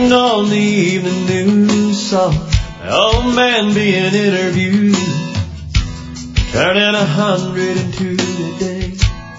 Turned on the evening news, saw an old man being interviewed, turning 102 today.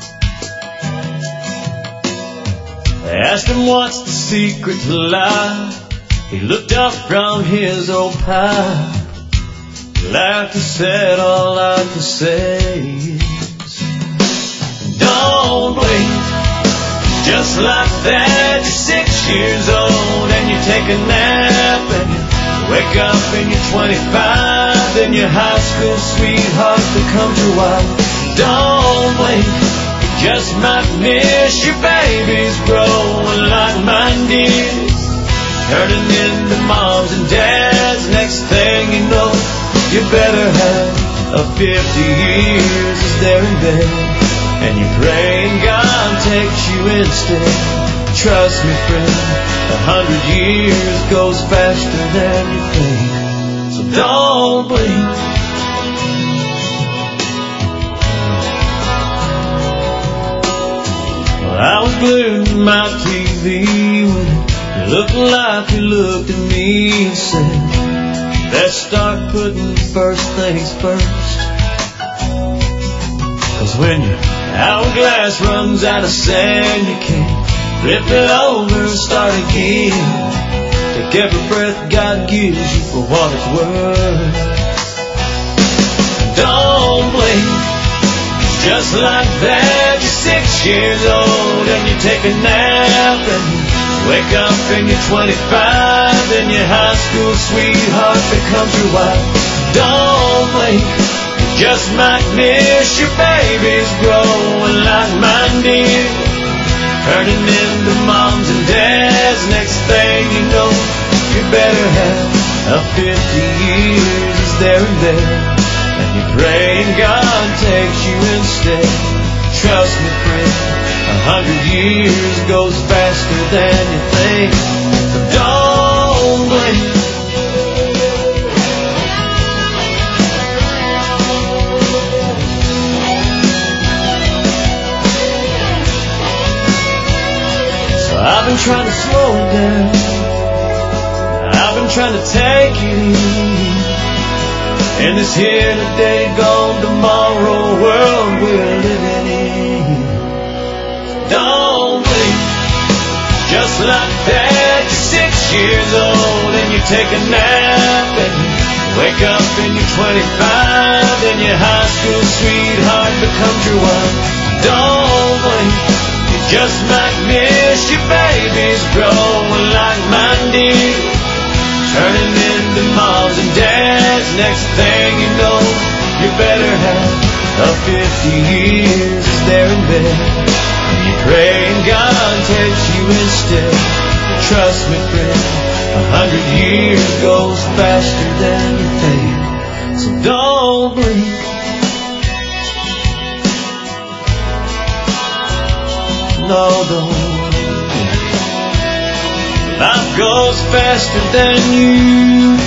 They asked him what's the secret to life. He looked up from his old pipe, laughed and said, all I can say is, don't blink. Just like that, you're 6 years old and you take a nap and you wake up and you're 25 and your high school sweetheart becomes your wife. Don't blink, you just might miss your babies growing like mine did, turning into moms and dads. Next thing you know, you better have a 50 years is there in bed. And you praying God takes you instead. Trust me, friend, 100 years goes faster than you think. So don't blink. Well, I was glued to my TV when it looked like you looked at me and said, let's start putting first things first. 'Cause when your hourglass runs out of sand, you can't flip it over and start again. Take every breath God gives you for what it's worth. Don't blink. Just like that, you're 6 years old and you take a nap and you wake up and you're 25 and your high school sweetheart becomes your wife. Don't blink. Just might miss your babies growing like mine did, turning into moms and dads. Next thing you know, you better have a 50 years is there and there. And you're praying God takes you instead. Trust me, friend, 100 years goes faster than you think. So don't blink. I've been trying to slow it down. I've been trying to take it easy. In this here today, gone tomorrow world we're living in. Don't blink. Just like that, you're 6 years old and you take a nap and you wake up and you're 25 and your high school sweetheart becomes your wife. Don't blink. Just might miss your babies growing like mine did, turning into moms and dads. Next thing you know, you better have a 50 years is there in bed. And you're praying God takes you instead. Trust me, friend, 100 years goes faster than you think. So don't blink. No, don't. Life goes faster than you